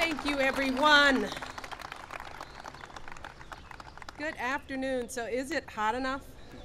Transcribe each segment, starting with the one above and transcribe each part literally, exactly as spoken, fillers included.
Thank you, everyone. Good afternoon. So is it hot enough?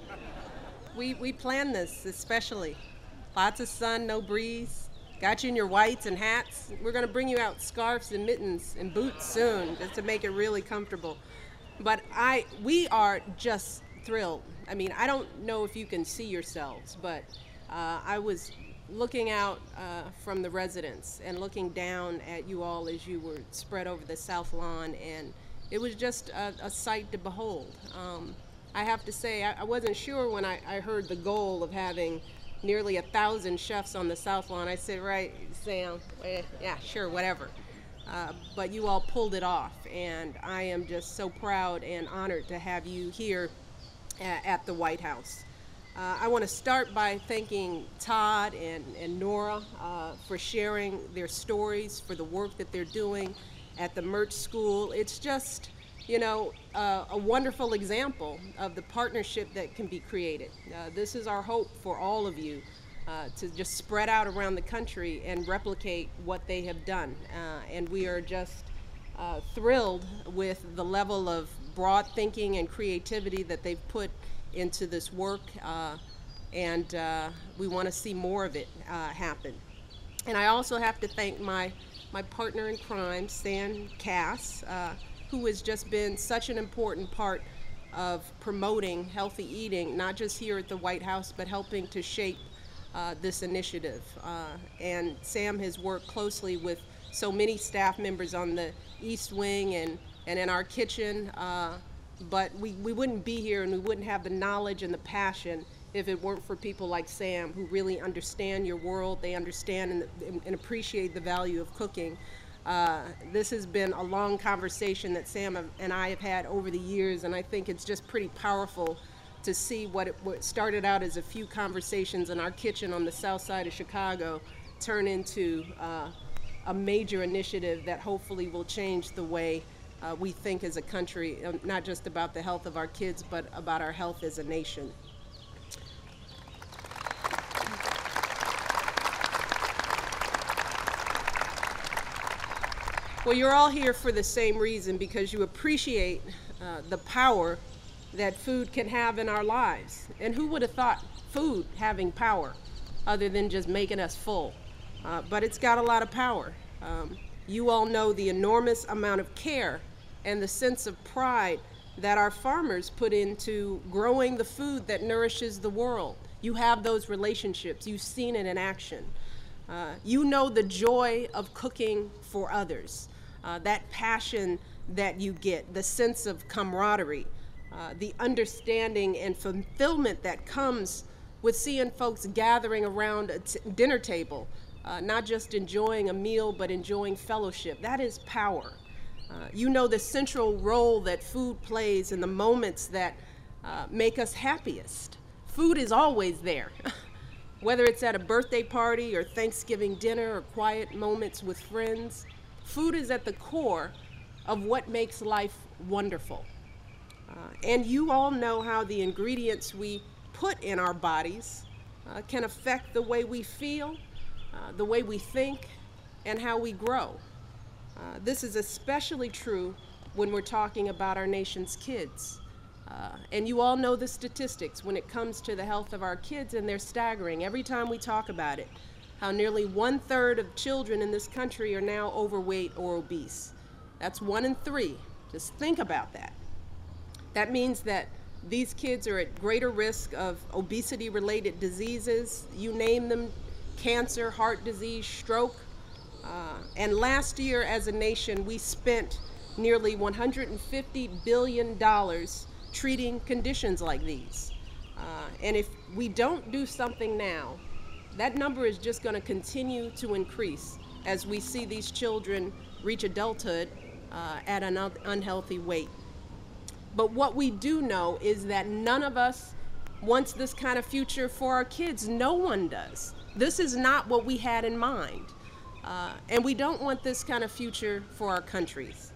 We, we planned this especially. Lots of sun, no breeze. Got you in your whites and hats. We're going to bring you out scarves and mittens and boots soon just to make it really comfortable. But I, we are just thrilled. I mean, I don't know if you can see yourselves, but uh, I was looking out uh, from the residence and looking down at you all as you were spread over the South Lawn, and it was just a, a sight to behold. Um, I have to say, I, I wasn't sure when I, I heard the goal of having nearly a thousand chefs on the South Lawn. I said, right, Sam, eh, yeah, sure, whatever. Uh, but you all pulled it off, and I am just so proud and honored to have you here at, at the White House. Uh, I want to start by thanking Todd and, and Nora uh, for sharing their stories, for the work that they're doing at the Murch School. It's just, you know, uh, a wonderful example of the partnership that can be created. Uh, this is our hope for all of you, uh, to just spread out around the country and replicate what they have done. Uh, and we are just uh, thrilled with the level of broad thinking and creativity that they've put into this work, uh, and uh, we want to see more of it uh, happen. And I also have to thank my, my partner in crime, Sam Cass, uh, who has just been such an important part of promoting healthy eating, not just here at the White House, but helping to shape uh, this initiative. Uh, and Sam has worked closely with so many staff members on the East Wing and, and in our kitchen, uh, but we, we wouldn't be here and we wouldn't have the knowledge and the passion if it weren't for people like Sam, who really understand your world. They understand and, and appreciate the value of cooking. Uh, this has been a long conversation that Sam and I have had over the years, and I think it's just pretty powerful to see what, it, what started out as a few conversations in our kitchen on the south side of Chicago turn into uh, a major initiative that hopefully will change the way Uh, we think as a country, uh, not just about the health of our kids, but about our health as a nation. Well, you're all here for the same reason, because you appreciate uh, the power that food can have in our lives. And who would have thought food having power other than just making us full? Uh, but it's got a lot of power. Um, you all know the enormous amount of care and the sense of pride that our farmers put into growing the food that nourishes the world. You have those relationships. You've seen it in action. Uh, you know the joy of cooking for others, uh, that passion that you get, the sense of camaraderie, uh, the understanding and fulfillment that comes with seeing folks gathering around a t dinner table, uh, not just enjoying a meal, but enjoying fellowship. That is power. Uh, you know the central role that food plays in the moments that uh, make us happiest. Food is always there, whether it's at a birthday party or Thanksgiving dinner or quiet moments with friends. Food is at the core of what makes life wonderful. Uh, and you all know how the ingredients we put in our bodies uh, can affect the way we feel, uh, the way we think, and how we grow. Uh, this is especially true when we're talking about our nation's kids. Uh, and you all know the statistics when it comes to the health of our kids, and they're staggering every time we talk about it, how nearly one third of children in this country are now overweight or obese. That's one in three. Just think about that. That means that these kids are at greater risk of obesity-related diseases. You name them: cancer, heart disease, stroke. Uh, and last year, as a nation, we spent nearly one hundred fifty billion dollars treating conditions like these. Uh, and if we don't do something now, that number is just going to continue to increase as we see these children reach adulthood uh, at an un unhealthy weight. But what we do know is that none of us wants this kind of future for our kids. No one does. This is not what we had in mind. Uh, and we don't want this kind of future for our countries.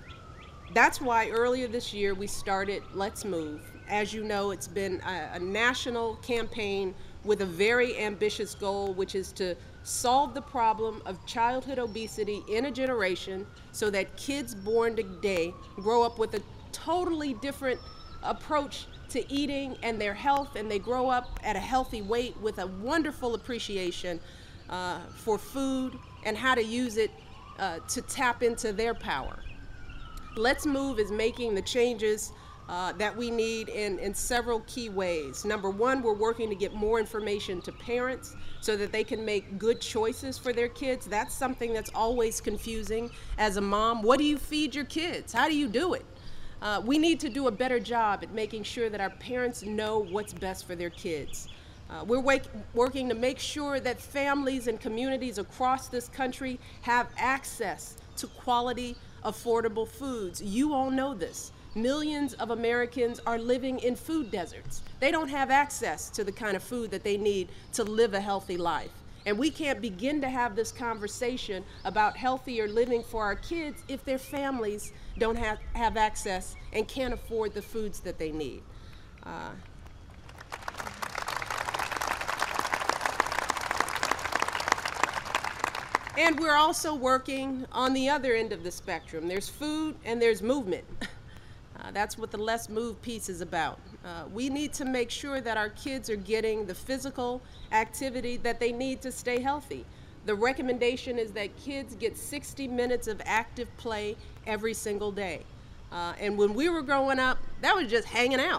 That's why earlier this year we started Let's Move. As you know, it's been a, a national campaign with a very ambitious goal, which is to solve the problem of childhood obesity in a generation so that kids born today grow up with a totally different approach to eating and their health, and they grow up at a healthy weight with a wonderful appreciation uh, for food and how to use it uh, to tap into their power. Let's Move is making the changes uh, that we need in, in several key ways. Number one, we're working to get more information to parents so that they can make good choices for their kids. That's something that's always confusing as a mom. What do you feed your kids? How do you do it? Uh, we need to do a better job at making sure that our parents know what's best for their kids. Uh, we're wake, working to make sure that families and communities across this country have access to quality, affordable foods. You all know this. Millions of Americans are living in food deserts. They don't have access to the kind of food that they need to live a healthy life. And we can't begin to have this conversation about healthier living for our kids if their families don't have, have access and can't afford the foods that they need. Uh, and we're also working on the other end of the spectrum. There's food and there's movement. Uh, that's what the Let's Move piece is about. Uh, we need to make sure that our kids are getting the physical activity that they need to stay healthy. The recommendation is that kids get sixty minutes of active play every single day. Uh, and when we were growing up, that was just hanging out.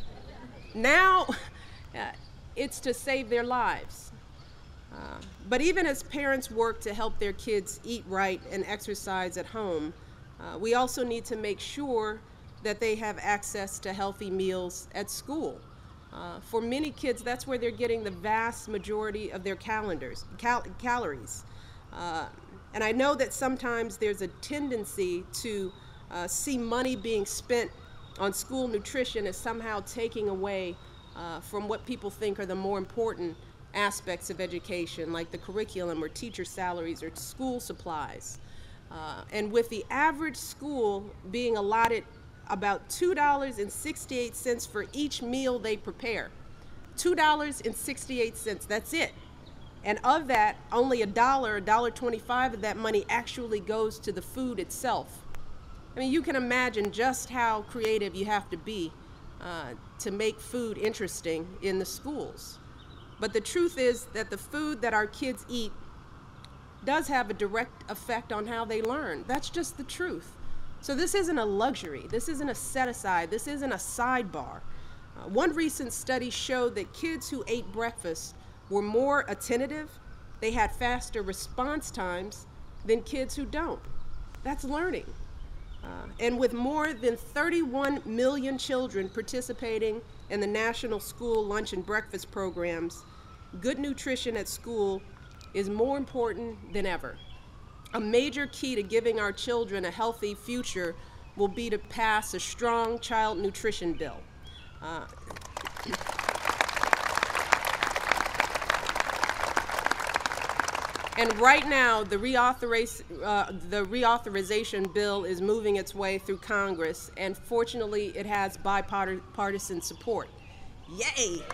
Now, uh, it's to save their lives. Uh, but even as parents work to help their kids eat right and exercise at home, uh, we also need to make sure that they have access to healthy meals at school. Uh, for many kids, that's where they're getting the vast majority of their calendars, cal calories. Uh, and I know that sometimes there's a tendency to uh, see money being spent on school nutrition as somehow taking away uh, from what people think are the more important aspects of education, like the curriculum or teacher salaries or school supplies. Uh, and with the average school being allotted about two dollars and sixty-eight cents for each meal they prepare. two dollars and sixty-eight cents, that's it. And of that, only a dollar, a dollar twenty-five of that money actually goes to the food itself. I mean, you can imagine just how creative you have to be uh, to make food interesting in the schools. But the truth is that the food that our kids eat does have a direct effect on how they learn. That's just the truth. So this isn't a luxury, this isn't a set-aside, this isn't a sidebar. Uh, one recent study showed that kids who ate breakfast were more attentive, they had faster response times than kids who don't. That's learning. Uh, and with more than thirty-one million children participating in the National School Lunch and Breakfast programs, good nutrition at school is more important than ever. A major key to giving our children a healthy future will be to pass a strong child nutrition bill. Uh, and right now, the, reauthoriz uh, the reauthorization bill is moving its way through Congress, and fortunately, it has bipartisan support. Yay!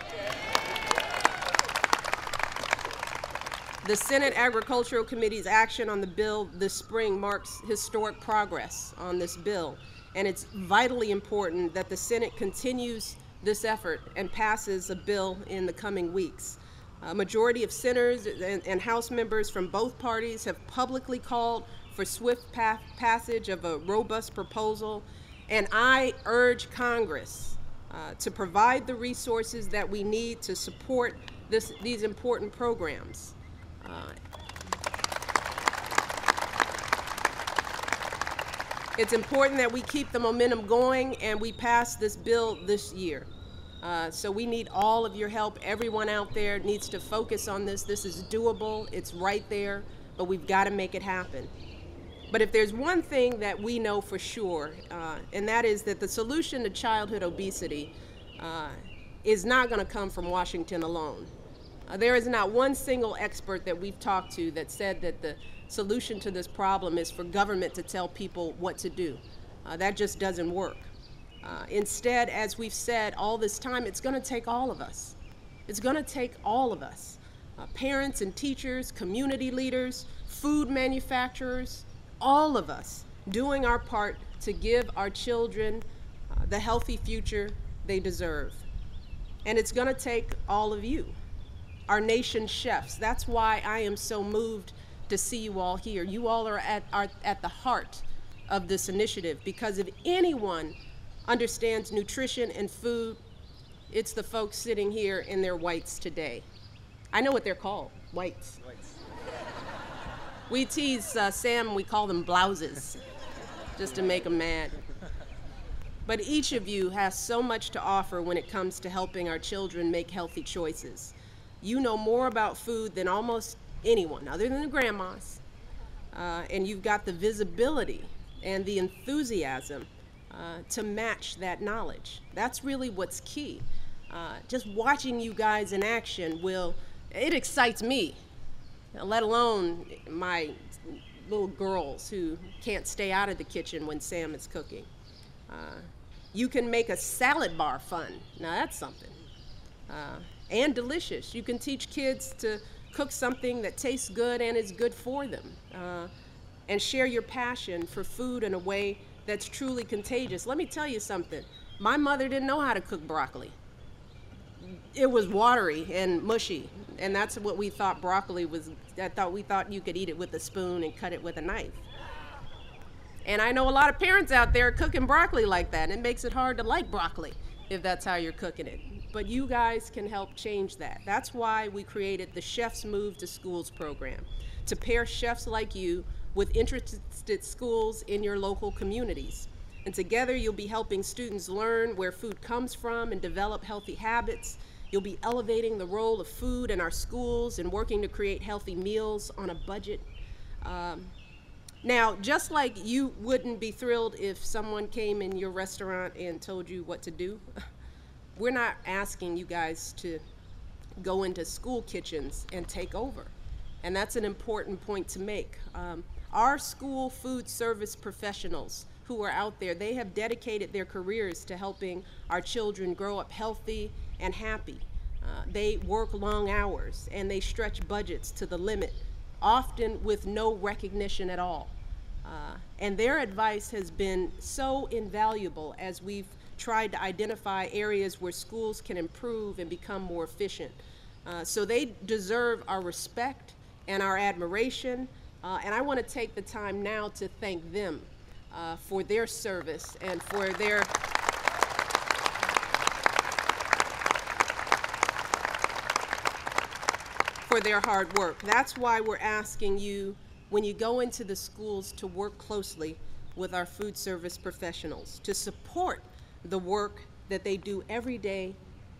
The Senate Agricultural Committee's action on the bill this spring marks historic progress on this bill, and it's vitally important that the Senate continues this effort and passes a bill in the coming weeks. A majority of senators and, and House members from both parties have publicly called for swift pa passage of a robust proposal, and I urge Congress uh, to provide the resources that we need to support this, these important programs. Uh, it's important that we keep the momentum going and we pass this bill this year. Uh, so we need all of your help. Everyone out there needs to focus on this. This is doable. It's right there, but we've got to make it happen. But if there's one thing that we know for sure, uh, and that is that the solution to childhood obesity uh, is not going to come from Washington alone. Uh, there is not one single expert that we've talked to that said that the solution to this problem is for government to tell people what to do. Uh, that just doesn't work. Uh, instead, as we've said all this time, it's going to take all of us. It's going to take all of us. uh, parents and teachers, community leaders, food manufacturers, all of us doing our part to give our children uh, the healthy future they deserve. And it's going to take all of you, our nation's chefs. That's why I am so moved to see you all here. You all are at, are at the heart of this initiative, because if anyone understands nutrition and food, it's the folks sitting here in their whites today. I know what they're called, whites. Whites. We tease uh, Sam, we call them blouses, just to make them mad. But each of you has so much to offer when it comes to helping our children make healthy choices. You know more about food than almost anyone, other than the grandmas, uh, and you've got the visibility and the enthusiasm uh, to match that knowledge. That's really what's key. Uh, just watching you guys in action will, it excites me, let alone my little girls who can't stay out of the kitchen when Sam is cooking. Uh, you can make a salad bar fun. Now that's something. Uh, and delicious. You can teach kids to cook something that tastes good and is good for them. Uh, and share your passion for food in a way that's truly contagious. Let me tell you something. My mother didn't know how to cook broccoli. It was watery and mushy, and that's what we thought broccoli was. I thought we thought you could eat it with a spoon and cut it with a knife. And I know a lot of parents out there cooking broccoli like that, and it makes it hard to like broccoli if that's how you're cooking it. But you guys can help change that. That's why we created the Chefs Move to Schools program, to pair chefs like you with interested schools in your local communities. And together you'll be helping students learn where food comes from and develop healthy habits. You'll be elevating the role of food in our schools and working to create healthy meals on a budget. Um, now, just like you wouldn't be thrilled if someone came in your restaurant and told you what to do, we're not asking you guys to go into school kitchens and take over. And that's an important point to make. Um, our school food service professionals who are out there, they have dedicated their careers to helping our children grow up healthy and happy. Uh, they work long hours and they stretch budgets to the limit, often with no recognition at all. Uh, and their advice has been so invaluable as we've tried to identify areas where schools can improve and become more efficient. Uh, so they deserve our respect and our admiration, uh, and I want to take the time now to thank them uh, for their service and for their for their hard work. That's why we're asking you, when you go into the schools, to work closely with our food service professionals to support the work that they do every day,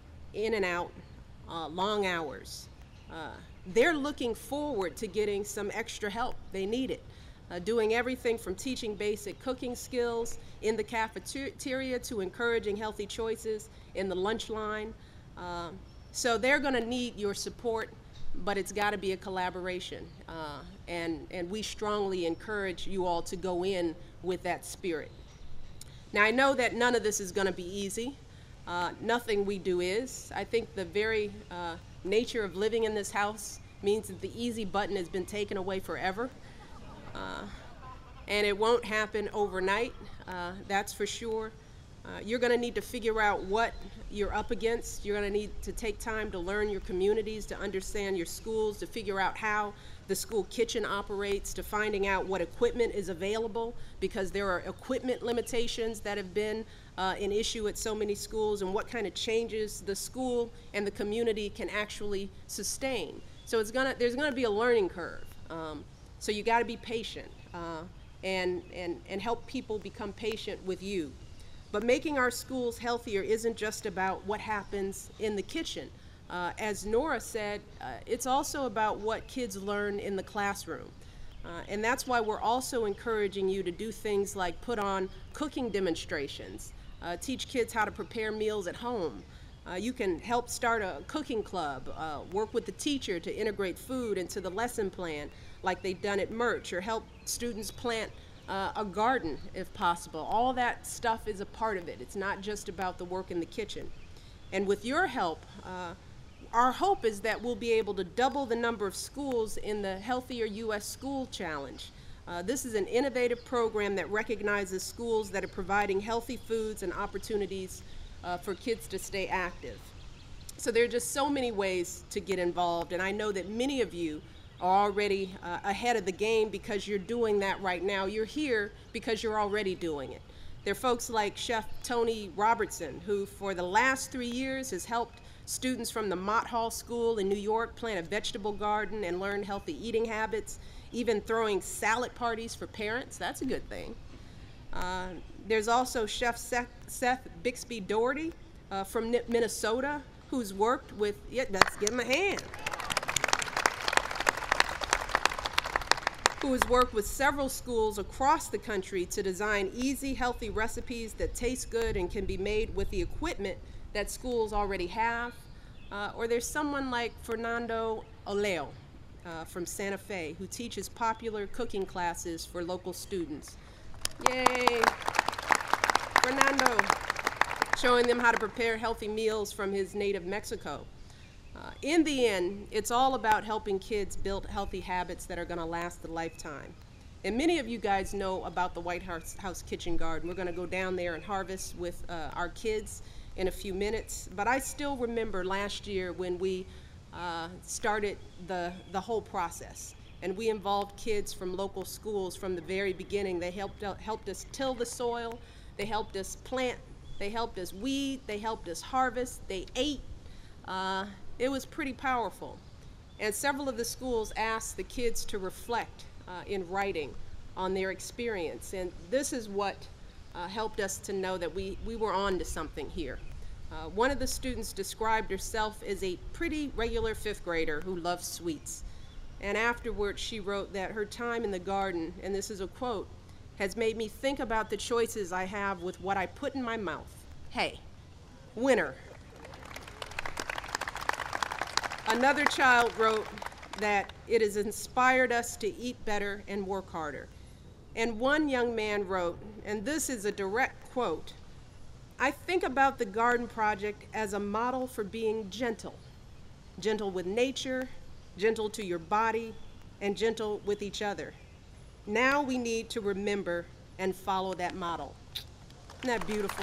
in and out, uh, long hours. Uh, they're looking forward to getting some extra help. They need it. Uh, doing everything from teaching basic cooking skills in the cafeteria to encouraging healthy choices in the lunch line. Uh, so they're going to need your support, but it's got to be a collaboration. Uh, and, and we strongly encourage you all to go in with that spirit. Now, I know that none of this is going to be easy. Uh, nothing we do is. I think the very uh, nature of living in this house means that the easy button has been taken away forever. Uh, and it won't happen overnight, uh, that's for sure. Uh, you're going to need to figure out what you're up against. You're going to need to take time to learn your communities, to understand your schools, to figure out how the school kitchen operates, to finding out what equipment is available, because there are equipment limitations that have been uh, an issue at so many schools, and what kind of changes the school and the community can actually sustain. So it's gonna, there's going to be a learning curve. Um, so you got to be patient uh, and, and, and help people become patient with you. But making our schools healthier isn't just about what happens in the kitchen. Uh, as Nora said, uh, it's also about what kids learn in the classroom. Uh, and that's why we're also encouraging you to do things like put on cooking demonstrations, uh, teach kids how to prepare meals at home. Uh, you can help start a cooking club, uh, work with the teacher to integrate food into the lesson plan like they've done at Murch, or help students plant Uh, a garden if possible. All that stuff is a part of it. It's not just about the work in the kitchen. And with your help, uh, our hope is that we'll be able to double the number of schools in the Healthier U S School Challenge. Uh, this is an innovative program that recognizes schools that are providing healthy foods and opportunities uh, for kids to stay active. So there are just so many ways to get involved, and I know that many of you are already uh, ahead of the game because you're doing that right now. You're here because you're already doing it. There are folks like Chef Tony Robertson, who for the last three years has helped students from the Mott Hall School in New York plant a vegetable garden and learn healthy eating habits, even throwing salad parties for parents. That's a good thing. Uh, there's also Chef Seth, Seth Bixby Doherty uh, from Minnesota, who's worked with, yeah, let's give him a hand, who has worked with several schools across the country to design easy, healthy recipes that taste good and can be made with the equipment that schools already have. Uh, or there's someone like Fernando Oleo uh, from Santa Fe, who teaches popular cooking classes for local students. Yay! Fernando, showing them how to prepare healthy meals from his native Mexico. Uh, in the end, it's all about helping kids build healthy habits that are going to last a lifetime. And many of you guys know about the White House, House Kitchen Garden. We're going to go down there and harvest with uh, our kids in a few minutes. But I still remember last year when we uh, started the, the whole process. And we involved kids from local schools from the very beginning. They helped, uh, helped us till the soil. They helped us plant. They helped us weed. They helped us harvest. They ate. Uh, it was pretty powerful. And several of the schools asked the kids to reflect uh, in writing on their experience. And this is what uh, helped us to know that we, we were on to something here. Uh, one of the students described herself as a pretty regular fifth grader who loved sweets. And afterwards she wrote that her time in the garden, and this is a quote, has made me think about the choices I have with what I put in my mouth. Hey, winner. Another child wrote that it has inspired us to eat better and work harder. And one young man wrote, and this is a direct quote, I think about the garden project as a model for being gentle. Gentle with nature, gentle to your body, and gentle with each other. Now we need to remember and follow that model. Isn't that beautiful?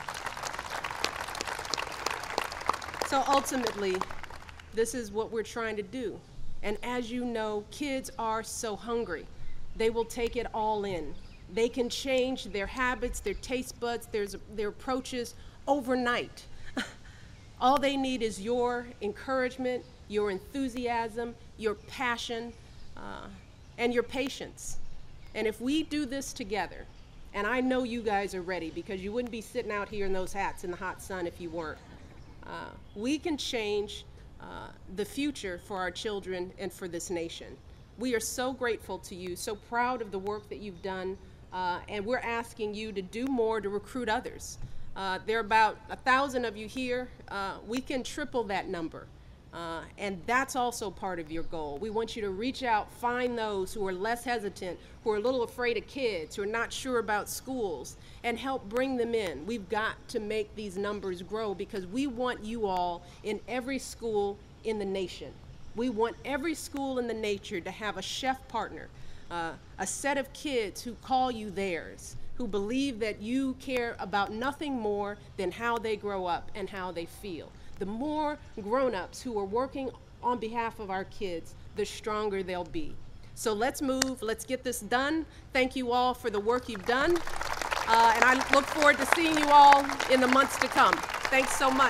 So ultimately, this is what we're trying to do. And as you know, kids are so hungry. They will take it all in. They can change their habits, their taste buds, their, their approaches overnight. All they need is your encouragement, your enthusiasm, your passion, uh, and your patience. And if we do this together, and I know you guys are ready because you wouldn't be sitting out here in those hats in the hot sun if you weren't, uh, we can change uh, the future for our children and for this nation. We are so grateful to you, so proud of the work that you've done, uh, and we're asking you to do more to recruit others. Uh, there are about a thousand of you here. Uh, we can triple that number. Uh, and that's also part of your goal. We want you to reach out, find those who are less hesitant, who are a little afraid of kids, who are not sure about schools, and help bring them in. We've got to make these numbers grow because we want you all in every school in the nation. We want every school in the nation to have a chef partner, uh, a set of kids who call you theirs, who believe that you care about nothing more than how they grow up and how they feel. The more grown-ups who are working on behalf of our kids, the stronger they'll be. So let's move, let's get this done. Thank you all for the work you've done. Uh, and I look forward to seeing you all in the months to come. Thanks so much.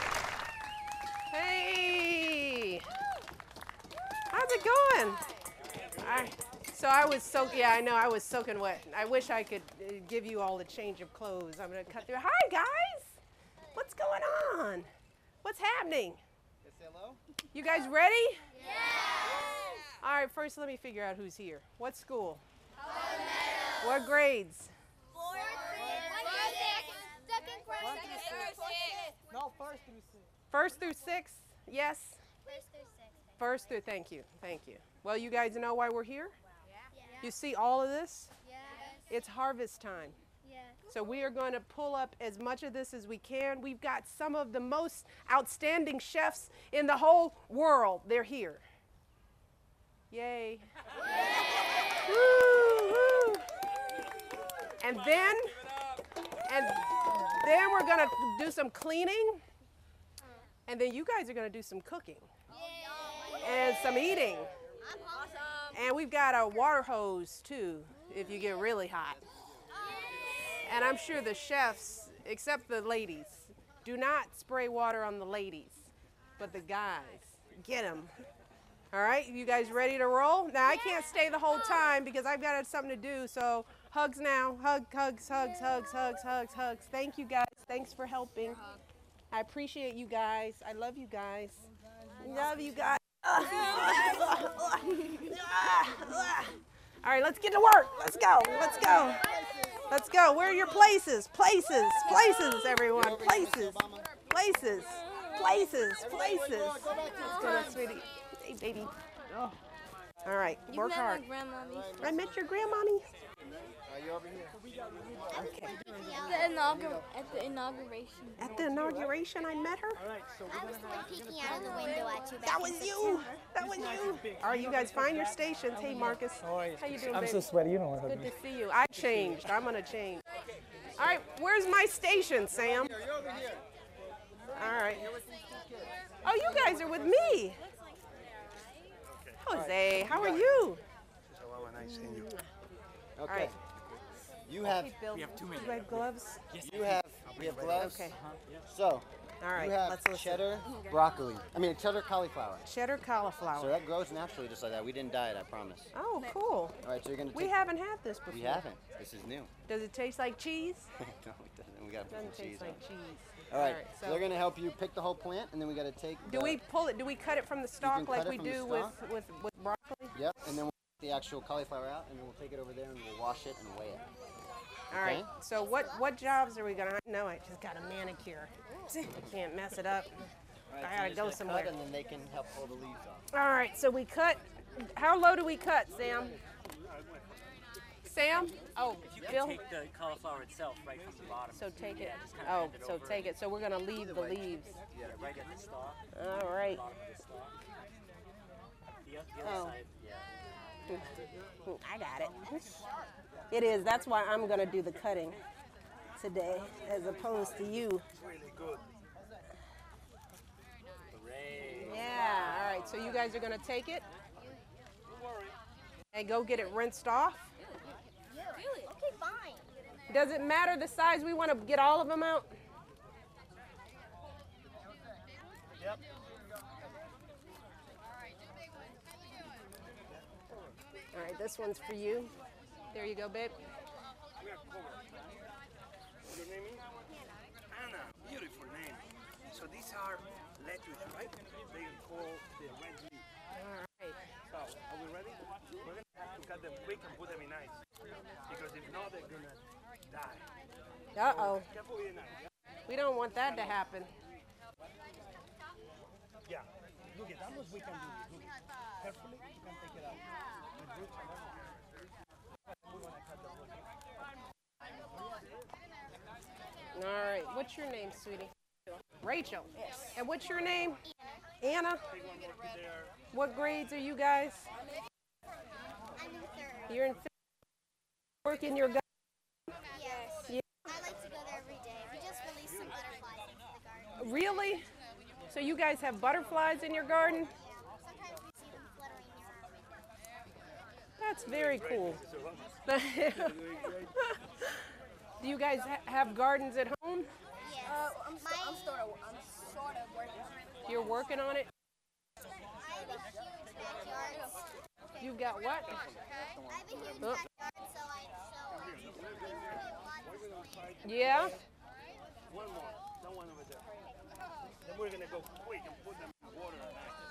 Hey, how's it going? I, so I was soaking, yeah, I know, I was soaking wet. I wish I could uh, give you all a change of clothes. I'm gonna cut through. Hi, guys. What's going on? What's happening? Hello? You guys ready? Yes! All right, first let me figure out who's here. What school? Palmetto. What grades? Fourth, fifth, second grade, second, No, first through six. First through sixth? Yes? First through sixth. First through, thank you, thank you. Well, you guys know why we're here? Yeah. You see all of this? Yes. It's harvest time. Yeah. So we are going to pull up as much of this as we can. We've got some of the most outstanding chefs in the whole world. They're here. Yay. Woo, woo. And then, and then we're going to do some cleaning. And then you guys are going to do some cooking. And some eating. And we've got a water hose too, if you get really hot. And I'm sure the chefs, except the ladies, do not spray water on the ladies, but the guys, get them. All right, you guys ready to roll? Now I can't stay the whole time because I've got something to do, so hugs now. Hug, hugs, hugs, hugs, hugs, hugs, hugs. Thank you guys, thanks for helping. I appreciate you guys, I love you guys. Love you guys. All right, let's get to work. Let's go. Let's go. Let's go. Where are your places? Places. Places, everyone. Places. Places. Places. Places. Let's go, sweetie. Hey, baby. Oh. All right. Work hard. I met your grandmommy. Are you over here? Okay. The inaugur- at the inauguration. At the inauguration, I met her. I was the one peeking out of the window at you. Back That was you. That was you. All right, you guys find your stations. Hey, Marcus. How you doing, I'm baby? so sweaty, you know what I Good mean. to see you. I changed. I'm gonna change. All right, where's my station, Sam? All right. Oh, you guys are with me. Jose, how are you? All Okay. right. You have, Bill, We have two minutes. you have gloves? you have, we have gloves. Okay. So, All right. you have Let's listen. cheddar broccoli. I mean, cheddar cauliflower. Cheddar cauliflower. So that grows naturally just like that. We didn't dye it, I promise. Oh, cool. All right, so you're gonna We take. haven't had this before. We haven't. This is new. Does it taste like cheese? no, it doesn't. We gotta put Doesn't some cheese taste on. like cheese. All right. so So they're gonna help you pick the whole plant, and then we gotta take. do the, we pull it? Do we cut it from the stalk can like cut it we from the do with, stalk. with with broccoli? Yep. And then we'll take the actual cauliflower out, and then we'll take it over there and we'll wash it and weigh it. All right. Okay. So what what jobs are we gonna? No, I just got a manicure. I can't mess it up. All right, I so gotta you're go just gonna somewhere. Cut, and then they can help pull the leaves off. All right. So we cut. How low do we cut, Sam? Sam? Oh, You Bill. can take the cauliflower itself right from the bottom. So take it. Yeah, just kinda Oh, bend it so over. take it. So we're gonna leave the leaves. Yeah, right at the stalk. All right. Bottom of the stalk. The, oth- the Oh. other side, yeah. I got it. It is. That's why I'm gonna do the cutting today, as opposed to you. Hooray. Yeah. All right. So you guys are gonna take it and go get it rinsed off. Okay, fine. Does it matter the size? We want to get all of them out. All right, this one's for you. There you go, babe. Your name is? Anna. Beautiful name. So these are lettuce, right? They call the red leaf. All right. So, are we ready? We're going to have to cut them quick and put them in ice. Because if not, they're going to die. Uh-oh. Careful with your knife. We don't want that to happen. Yeah. Look at that much we can do this. Look. Carefully, you can take it out. With roots and everything. We're going to cut the wood. All right. What's your name, sweetie? Rachel. Yes. And what's your name? Anna. What grades are you guys? I'm in third. You're in fifth. Work in your garden. Yes. Yeah. I like to go there every day. We just released some butterflies into the garden. Really? So you guys have butterflies in your garden? Sometimes we see them fluttering near our window. That's very cool. Do you guys ha- have gardens at home? Yes. I'm, My, I'm, sort of, I'm sort of working on it. You're working on it? I have a huge backyard. You've got what? I have a huge Oh. backyard, so I so I do lots of things. Yeah? One more. That one over there. Then we're going to go quick and put them in water and ice.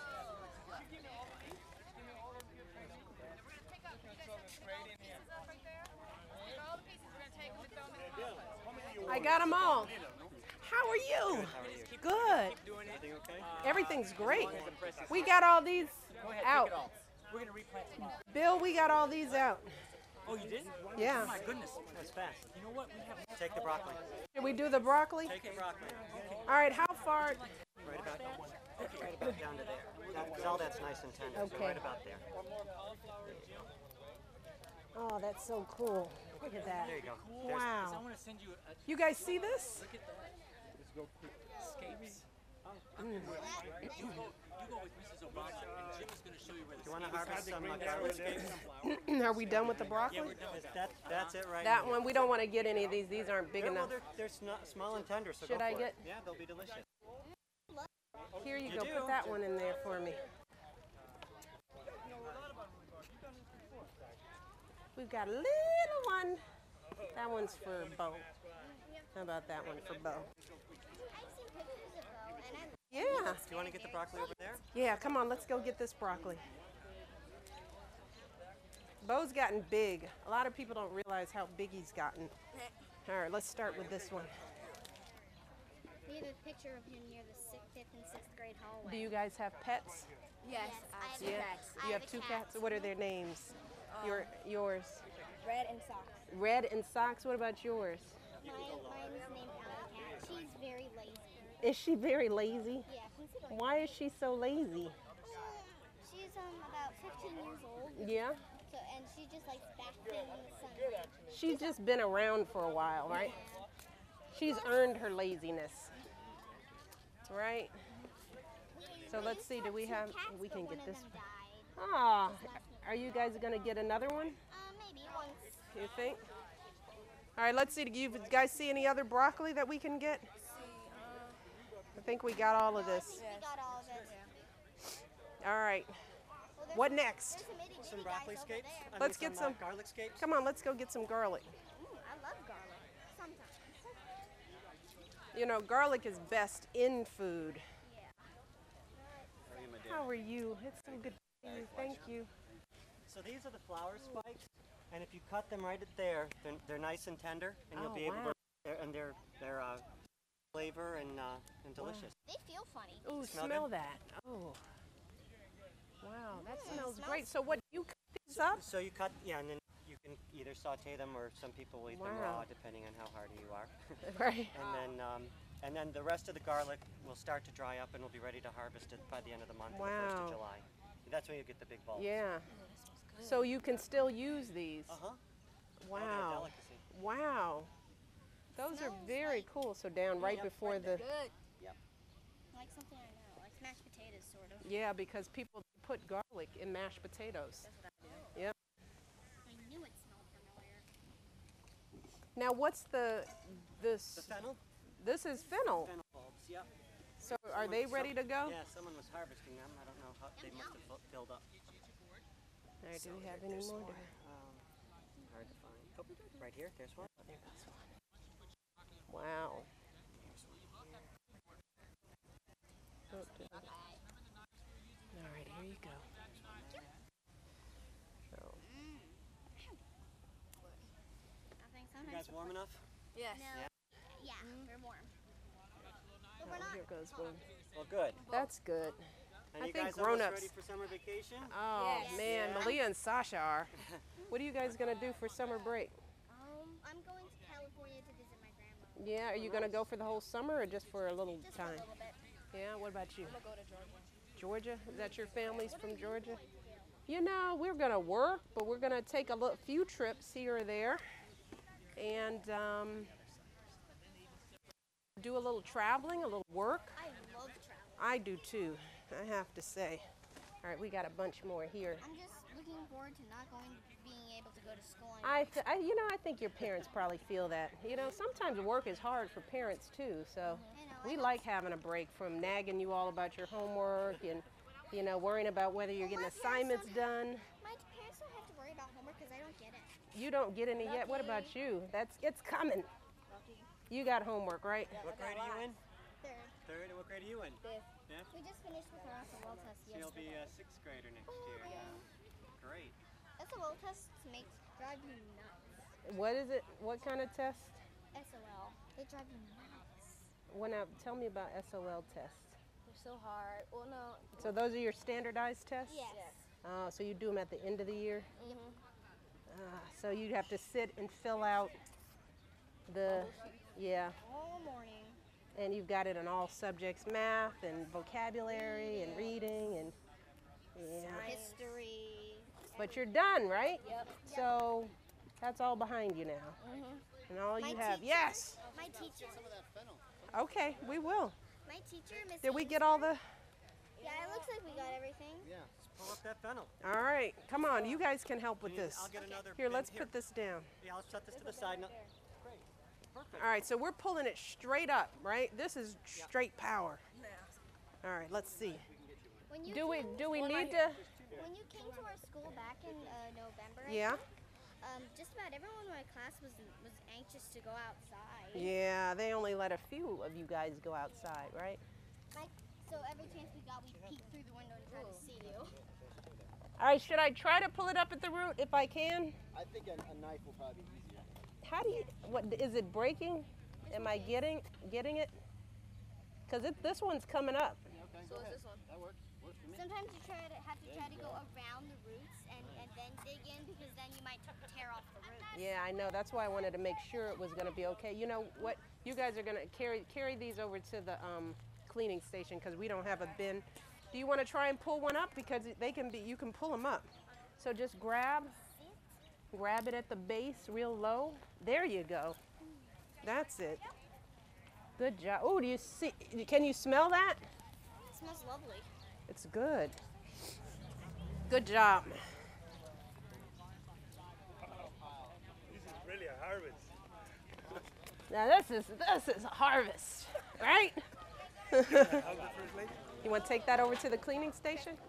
I got them all. How are you? Good. Everything's great. We got all these out. We're going to replant tomorrow. Bill, we got all these out. Oh, you did? Yeah. Oh my goodness. That's fast. You know what? We have. Take the broccoli. Should we do the broccoli? Take the broccoli. All right, how far? Right about, right about down to there. Because all that's nice and tender. So Okay. right about there. Oh, that's so cool. Look at that. There you go. There's- I Wow. want to send you a, You guys see this? look at that. Escapes. Mm. You go, you go with Missus Obama, and Jim is going to show you where the You want to escapes harvest some uh, garlic scapes? Are we done with the broccoli? Yeah, we're done with that. That, that's it right That here. one, we don't want to get any of these. These aren't big Yeah, well, enough. they're, they're sno- small and tender, so Should go I for get- it. Yeah, they'll be delicious. Here you, You go. do. Put that one in there for me. We've got a little one. That one's for Bo. How about that one for Bo? I've seen pictures of Bo, and I Yeah. Do you want to get the broccoli over there? Yeah, come on, let's go get this broccoli. Bo's gotten big. A lot of people don't realize how big he's gotten. All right, let's start with this one. we have a picture of him near the sixth, fifth, and sixth grade hallway. Do you guys have pets? Yes, I have I two Yeah. cats. I You have have a two cat. cats. What are their names? Your yours. red and socks. Red and Socks. What about yours? Mine, mine's named Alley Cat. She's very lazy. Is she very lazy? Yeah, considering. Why is she so lazy? She's um about fifteen years old. Yeah. So and she just likes basking in the sunlight. She's just been around for a while, right? She's earned her laziness. Right? So let's see, do we Two have, cats, we but can one get of this them one. died. Ah, are you guys gonna get another one? Uh, maybe once. You think? All right, let's see, do you guys see any other broccoli that we can get? I think we got all of No, I this. think we got all of it. All right, Well, there's what some- next? There's some itty bitty Some guys broccoli over scapes? there. I Let's mean, get some, uh, some- garlic scapes? Come on, let's go get some garlic. Ooh, I love garlic. Sometimes. You know, garlic is best in food. Yeah. Bring 'em a dip. How are you? It's so good to see you. Thank you. So these are the flower spikes, and if you cut them right at there, they're, they're nice and tender, and you'll Oh, be able wow. to, they're, and they're they're uh, flavor and uh, and delicious. They feel funny. Ooh, Smell smell, good? that. Oh. Wow, that Mm, smells smells great. So what, you cut these up? So you cut, yeah, and then you can either saute them or some people will eat them Wow. raw, depending on how hardy you are. Right. and then um, and then the rest of the garlic will start to dry up, and we'll be ready to harvest it by the end of the month, the first Wow. of July. That's when you get the big bulbs. Yeah. So you can still use these. Uh huh. Wow. Delicacy. Wow. Those are Smells very like- cool. So down right Yep, before right the, Good. Like something I know, like mashed potatoes, sort of. yeah, because people put garlic in mashed potatoes. Yep. I knew it smelled familiar. Now what's the, The this, fennel? this is fennel. Fennel bulbs, yep. So are they ready to go? Yeah, someone was harvesting them. I don't know how they must have fu- filled up. All right, do we have any more? Do- Um, hard to find. Oh, right here. There's one. Wow. Oh, did- All right, here you go. So, I think You sometimes. guys warm enough? Yes. No. Yeah. Yeah, we're warm. But we're oh, not. here goes one. Well, good. That's good. And I you think guys almost grown-ups- ready for summer vacation? Oh Yes. man, Yeah. Malia and Sasha are. What are you guys gonna do for summer break? Um, I'm going to California to visit my grandma. Yeah, are you gonna go for the whole summer or just for a little Just for a time? little bit. Yeah, what about you? I'm gonna go to Georgia. Georgia? Is that your family's from Georgia? You know, we're gonna work, but we're gonna take a li- few trips here or there, and um, do a little traveling, a little work. I love traveling. I do too, I have to say. All right, we got a bunch more here. I'm just looking forward to not going, being able to go to school anymore. I, th- I, you know, I think your parents probably feel that. You know, sometimes work is hard for parents too. So I know, we I like having a break from nagging you all about your homework and, you know, worrying about whether you're getting My parents assignments don't- done. My parents don't have to worry about homework because I don't get it. You don't get any yet. What about you? That's it's coming. You got homework, right? What grade are you in? Third. Third. And what grade are you in? Fifth. Fifth. We just finished with our S O L test So you'll yesterday. be a sixth grader next year. Yeah. Great. S O L tests make drive you nuts. What is it? What kind of test? S O L. They drive you nuts. When I, tell me about S O L tests. They're so hard. Well, no. So those are your standardized tests? Yes. Yes. Oh, so you do them at the end of the year? Mhm. So you'd have to sit and fill out the, yeah, All morning. and you've got it in all subjects, math and vocabulary and reading and, yeah. History. But you're done, right? Yep. So that's all behind you now. And all My you have, teacher- yes. My teacher. Okay, we will. My teacher, Miss. Did we get all the, Yeah, it looks like we got everything. Pull up that fennel. all right, come on, you guys can help with this. I'll get another. Here, bin let's here. put this down. Yeah, I'll shut this to the side. No. Great. Perfect. All right, so we're pulling it straight up, right? This is straight power. All right, let's see. When you Do we came, do we need to? when you came to our school back in uh, November, I Yeah. think, um, just about everyone in my class was was anxious to go outside. Yeah, they only let a few of you guys go outside, right? Like, so every chance we got, we peeked through the window to try to see you. All right, should I try to pull it up at the root if I can? I think a, a knife will probably be easier. How do you? What is it breaking? Am I getting getting it? Cause it this one's coming up. Okay, So is this one? that works. Works for me. Sometimes you try to have to try to go around the roots and, and then dig in because then you might tear off the roots. Yeah, I know. That's why I wanted to make sure it was going to be okay. You know what? You guys are going to carry carry these over to the um, cleaning station because we don't have a bin. Do you want to try and pull one up because they can be? You can pull them up. So just grab, grab it at the base, real low. There you go. That's it. Good job. Oh, do you see? Can you smell that? It smells lovely. It's good. Good job. This is really a harvest. Now this is this is a harvest, right? How's the first lady? You want to take that over to the cleaning station?